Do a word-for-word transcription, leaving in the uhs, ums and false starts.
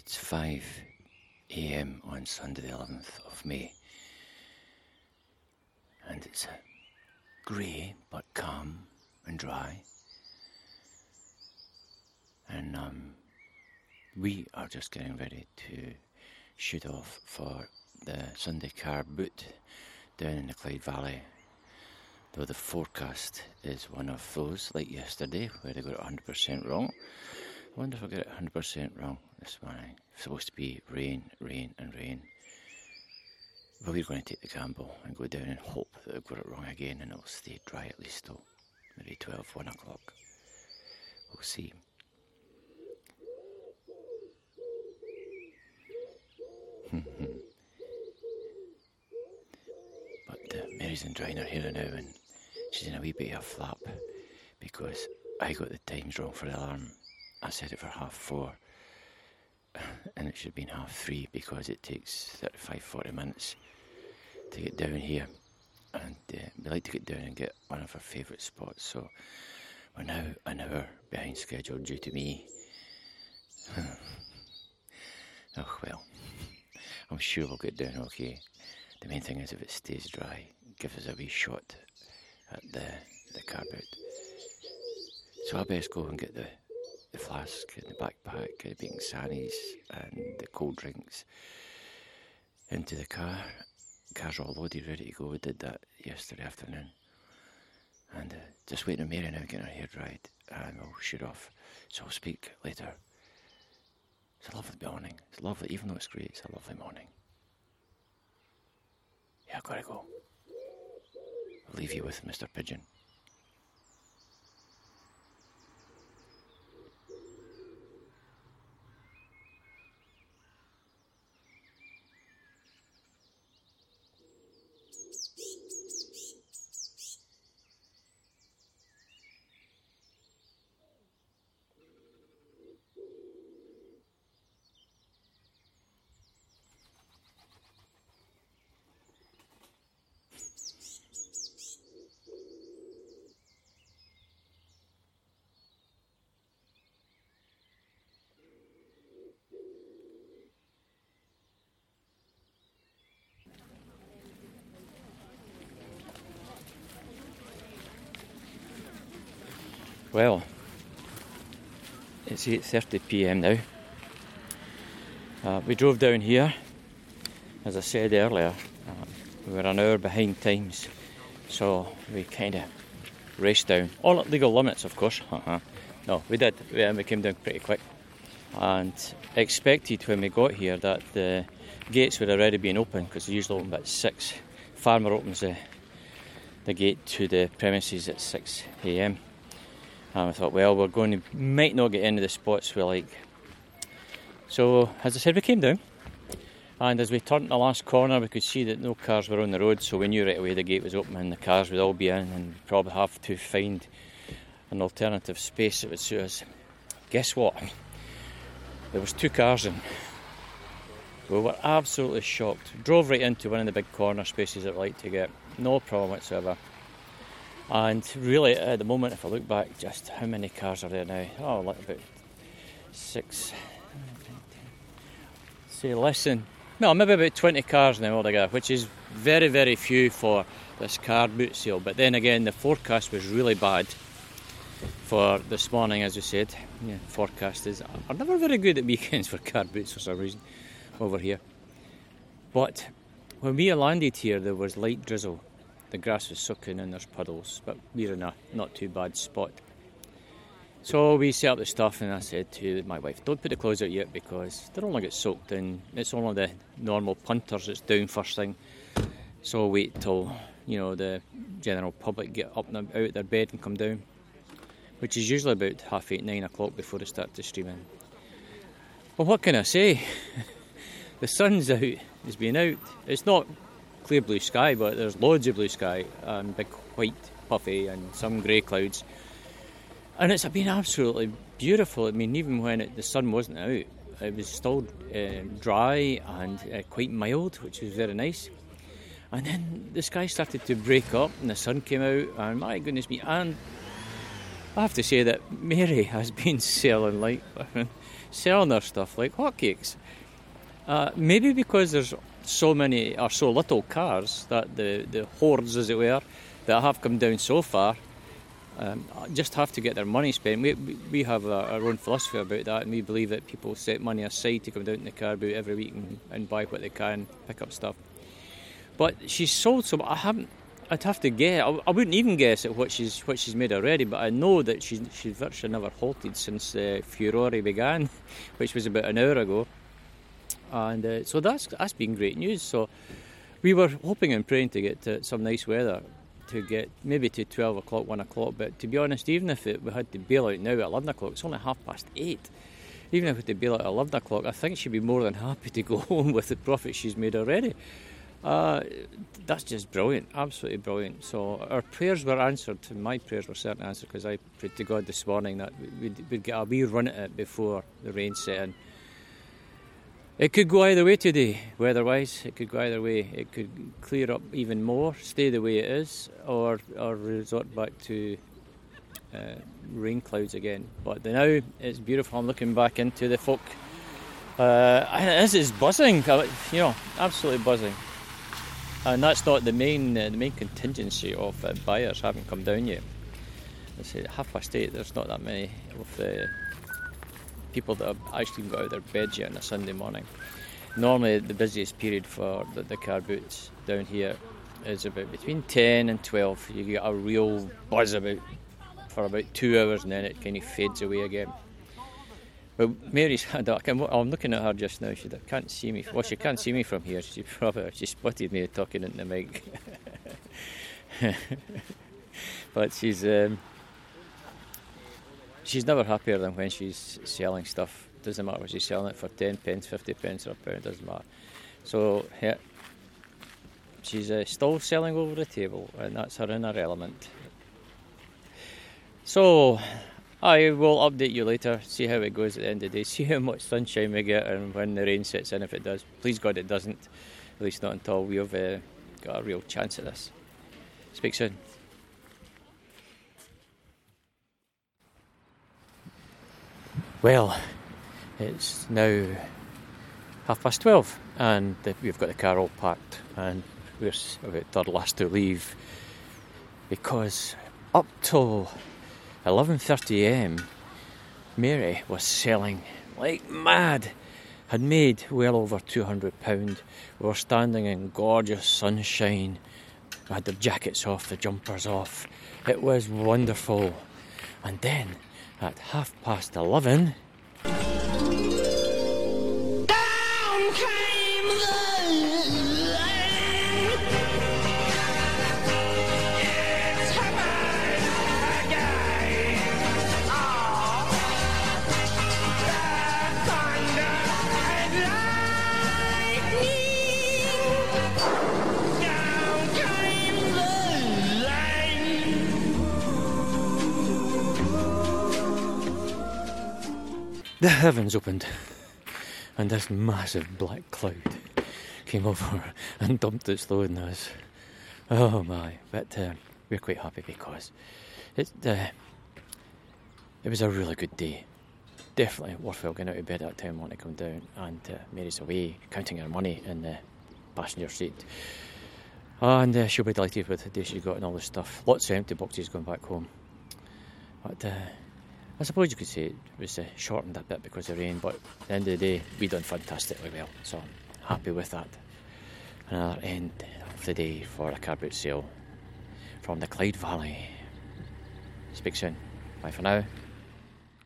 It's five a.m. on Sunday the eleventh of May, and it's grey but calm and dry, and um, we are just getting ready to shoot off for the Sunday car boot down in the Clyde Valley, though the forecast is one of those like yesterday where they got it one hundred percent wrong. I wonder if I get it one hundred percent wrong this morning. It's supposed to be rain, rain and rain. But we're going to take the gamble and go down and hope that we've got it wrong again and it'll stay dry at least till maybe twelve, one o'clock. We'll see. But uh, Mary's enjoying her hair now and she's in a wee bit of a flap because I got the times wrong for the alarm. I set it for half four and it should have been half three because it takes thirty-five, forty minutes to get down here, and uh, we like to get down and get one of our favourite spots, so we're now an hour behind schedule due to me. Oh well, I'm sure we'll get down okay. The main thing is if it stays dry, it gives us a wee shot at the, the car boot. So I best go and get the the flask and the backpack, the baking sannies and the cold drinks into the car. The car's all loaded, ready to go. We did that yesterday afternoon. And uh, just waiting on Mary now, getting her hair dried, and we'll shoot off. So I'll speak later. It's a lovely morning. It's lovely, even though it's grey, it's a lovely morning. Yeah, I've got to go. I'll leave you with Mister Pigeon. Well, it's eight thirty p.m. now. Uh, we drove down here, as I said earlier. Uh, we were an hour behind times, so we kind of raced down. All at legal limits, of course. Uh-huh. No, we did. We, we came down pretty quick. And expected when we got here that the gates would already been open, because they usually open about six. Farmer opens the, the gate to the premises at six a.m. And I thought, well, we're going to, might not get into the spots we like. So, as I said, we came down. And as we turned the last corner, we could see that no cars were on the road. So we knew right away the gate was open and the cars would all be in. And we'd probably have to find an alternative space that would suit us. Guess what? There was two cars in. We were absolutely shocked. Drove right into one of the big corner spaces that we like to get. No problem whatsoever. And really, at the moment, if I look back, just how many cars are there now? Oh, like about six, say less than, no, maybe about twenty cars now altogether, which is very, very few for this car boot sale. But then again, the forecast was really bad for this morning, as we said. Yeah, forecast is are never very good at weekends for car boots for some reason over here. But when we landed here, there was light drizzle. The grass was soaking and there's puddles, but we're in a not too bad spot. So we set up the stuff and I said to my wife, don't put the clothes out yet because they'll only get soaked and it's only the normal punters that's down first thing. So wait till, you know, the general public get up and out of their bed and come down, which is usually about half eight, nine o'clock before they start to stream in. Well, what can I say? The sun's out, it's been out. It's not clear blue sky, but there's loads of blue sky and big white puffy and some grey clouds, and it's been absolutely beautiful. I mean, even when it, the sun wasn't out, it was still uh, dry and uh, quite mild, which was very nice. And then the sky started to break up and the sun came out, and my goodness me, and I have to say that Mary has been selling like selling her stuff like hotcakes. Uh, maybe because there's so many or so little cars that the, the hordes, as it were, that have come down so far, um, just have to get their money spent. We we have a, our own philosophy about that, and we believe that people set money aside to come down to the car boot every week and, and buy what they can, pick up stuff. But she's sold some. I haven't. I'd have to guess. I, I wouldn't even guess at what she's what she's made already. But I know that she's she's virtually never halted since the uh, Furore began, which was about an hour ago. And uh, so that's that's been great news. So we were hoping and praying to get to some nice weather, to get maybe to twelve o'clock, one o'clock. But to be honest, even if it, we had to bail out now at eleven o'clock, it's only half past eight. Even if we had to bail out at eleven o'clock, I think she'd be more than happy to go home with the profit she's made already. Uh, that's just brilliant, absolutely brilliant. So our prayers were answered, and my prayers were certainly answered, because I prayed to God this morning that we'd, we'd get a wee run at it before the rain set in. It could go either way today, weather-wise. It could go either way. It could clear up even more, stay the way it is, or, or resort back to uh, rain clouds again. But now it's beautiful. I'm looking back into the folk. Uh, this is buzzing, you know, absolutely buzzing. And that's not the main uh, the main contingency of uh, buyers haven't come down yet. Let's say half past eight, there's not that many of the people that have actually got out of their beds yet on a Sunday morning. Normally the busiest period for the, the car boots down here is about between ten and twelve. You get a real buzz about for about two hours and then it kind of fades away again. But Mary's had that. I'm looking at her just now. She can't see me. Well, she can't see me from here. She probably she spotted me talking into the mic. But she's um, she's never happier than when she's selling stuff. Doesn't matter if she's selling it for ten pence, fifty pence, or a pound. Doesn't matter. So yeah, she's uh, still selling over the table, and that's her inner element. So I will update you later, see how it goes at the end of the day, see how much sunshine we get and when the rain sets in, if it does. Please God it doesn't, at least not until we've uh, got a real chance at this. Speak soon. Well, it's now half past twelve and the, we've got the car all packed and we're about third last to leave, because up till eleven thirty a m Mary was selling like mad, had made well over two hundred pounds. We were standing in gorgeous sunshine, we had the jackets off, the jumpers off, it was wonderful. And then at half past eleven, the heavens opened and this massive black cloud came over and dumped its load on us. Oh my, but uh, we're quite happy because it, uh, it was a really good day. Definitely worthwhile getting out of bed at that time when it come down, and uh, Mary's away counting her money in the passenger seat. And uh, she'll be delighted with the day she's got and all this stuff. Lots of empty boxes going back home. But uh, I suppose you could say it was uh, shortened a bit because of rain, but at the end of the day, we done fantastically well, so I'm happy with that. Another end of the day for a car boot sale from the Clyde Valley. Speak soon. Bye for now.